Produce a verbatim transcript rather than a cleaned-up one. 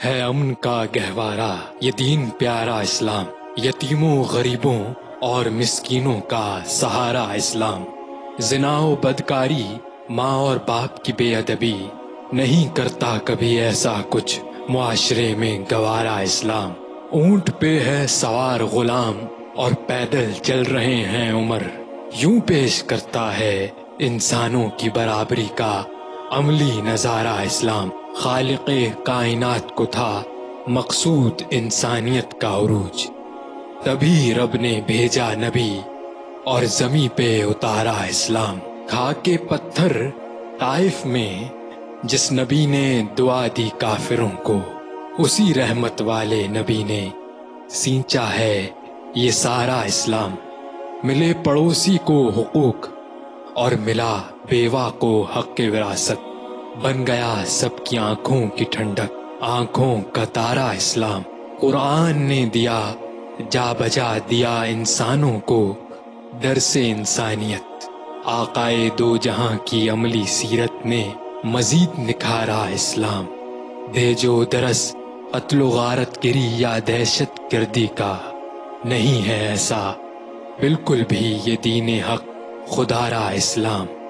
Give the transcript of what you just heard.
ہے امن کا گہوارہ یہ دین پیارا اسلام، یتیموں غریبوں اور مسکینوں کا سہارا اسلام۔ زنا و بدکاری، ماں اور باپ کی بے ادبی، نہیں کرتا کبھی ایسا کچھ معاشرے میں گوارا اسلام۔ اونٹ پہ ہے سوار غلام اور پیدل چل رہے ہیں عمر، یوں پیش کرتا ہے انسانوں کی برابری کا عملی نظارہ اسلام۔ خالق کائنات کو تھا مقصود انسانیت کا عروج، تبھی رب نے بھیجا نبی اور زمیں پہ اتارا اسلام۔ کھا کے پتھر طائف میں جس نبی نے دعا دی کافروں کو، اسی رحمت والے نبی نے سینچا ہے یہ سارا اسلام۔ ملے پڑوسی کو حقوق اور ملا بیوہ کو حق وراثت، بن گیا سب کی آنکھوں کی ٹھنڈک، آنکھوں کا تارا اسلام۔ قرآن نے دیا جا بجا دیا انسانوں کو درس انسانیت، آقائے دو جہاں کی عملی سیرت نے مزید نکھارا اسلام۔ دے جو درس قتل و غارت گری یا دہشت گردی کا، نہیں ہے ایسا بالکل بھی یہ دین حق خدا را اسلام۔